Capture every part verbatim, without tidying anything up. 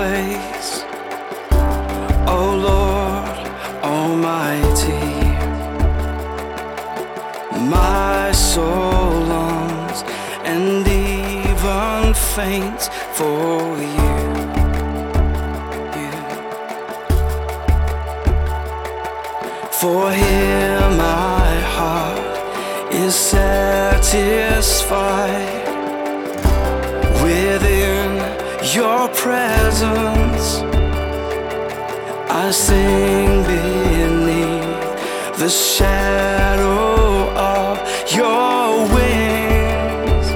place. Oh Lord Almighty, my soul longs and even faints for you, you. For here my heart is satisfied within your presence. I sing beneath the shadow of your wings.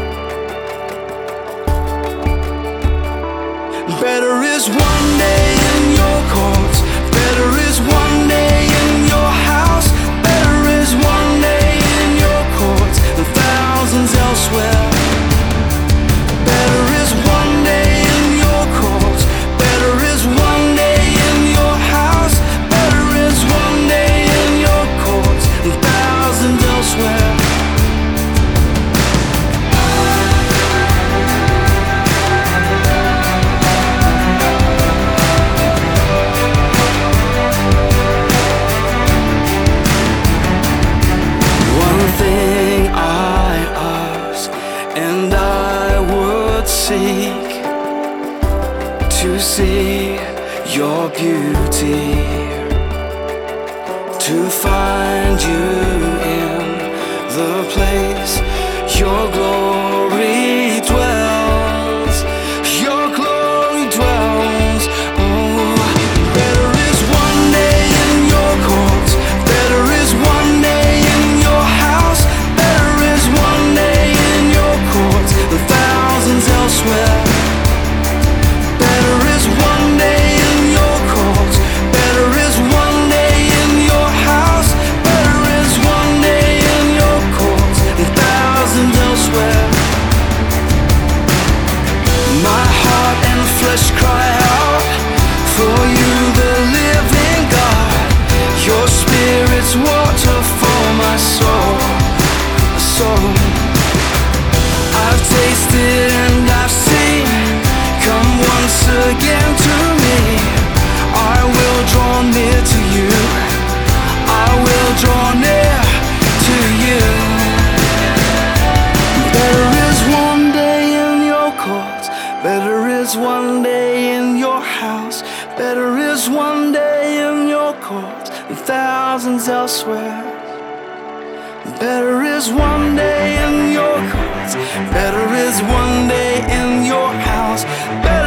Better is one day in your courts, better is one day in your house, better is one day in your courts than thousands elsewhere. Better is one day in your courts, better is one day in your house, better is one day in your courts than thousands elsewhere. One thing I ask, and I would seek to see your beauty, to find you in the place your glory dwells, your glory dwells. Oh, better is one day in your courts, better is one day in your house, better is one day in your courts than thousands elsewhere. Better is one day in your courts, better is one day in your house, better is one day in your courts than thousands elsewhere. My heart and flesh cry out for you, the living God. Your spirit's water for my soul, soul. I've tasted and I've seen, come once again to me. I will draw near to you, I will draw near to you. Better is one day in your courts, better is one day in your house, better is one day in your courts than thousands elsewhere. Better is one day in your courts, better is one day in your house, better